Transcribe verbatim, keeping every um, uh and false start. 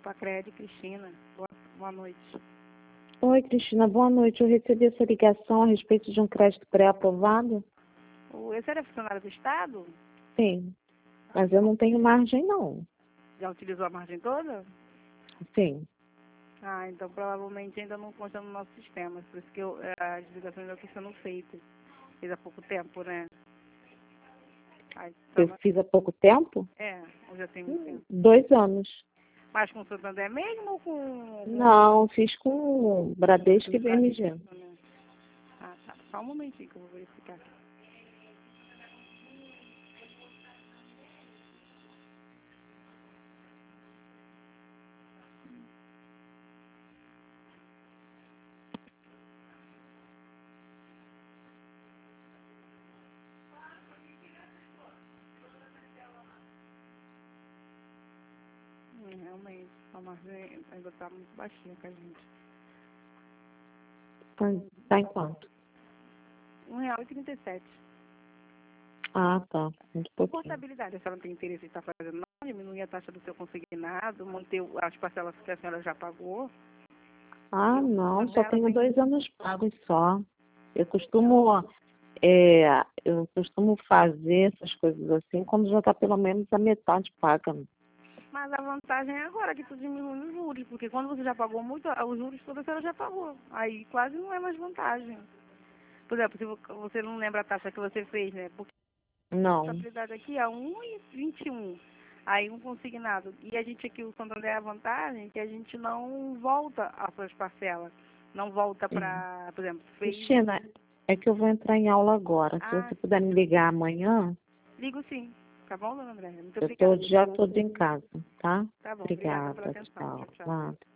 Pacred, Cristina. Boa, boa noite. Oi, Cristina, boa noite. Eu recebi essa ligação a respeito de um crédito pré-aprovado? O, esse era funcionário do Estado? Sim, mas eu não tenho margem, não. Já utilizou a margem toda? Sim. Ah, então provavelmente ainda não consta no nosso sistema. Por isso que eu, as ligações já estão sendo feitas. Fez há pouco tempo, né? Ah, Eu então, fiz há pouco tempo? é, ou já tem muito Hum, tempo. Dois anos. Mas com o Santander mesmo ou com... com... Não, fiz com Bradesco e B M G. Ah, tá. Só um momentinho que eu vou verificar. Hum, realmente, a margem ainda está muito baixinha com a gente. Tá, tá em quanto? Um real e trinta e sete. Ah, tá. Muito pouquinho. Portabilidade, a senhora não tem interesse em estar fazendo não? Diminuir a taxa do seu consignado, manter o- as parcelas que a senhora já pagou? Ah, Eu, não, só dela tenho tem- dois anos pagos só. Eu costumo, é, eu costumo fazer essas coisas assim quando já está pelo menos a metade paga. Mas a vantagem é agora que tu diminui os juros, porque quando você já pagou muito, os juros todos a senhora já pagou. Aí quase não é mais vantagem. Por exemplo, se vo- você não lembra a taxa que você fez, né? Porque a Não. portabilidade aqui é um e vinte e um. Aí um consignado. E a gente aqui, o Santander, é a vantagem que a gente não volta às suas parcelas. Não volta Hum. para, por exemplo, fez... Cristina, é que eu vou entrar em aula agora. Se Ah, você puder me ligar amanhã, ligo sim. Tá bom, dona Andréia? Muito eu estou o obrigada. dia todo em casa, tá? Tá bom, obrigada pela Obrigada, atenção. tchau. Tchau, tchau. Nada.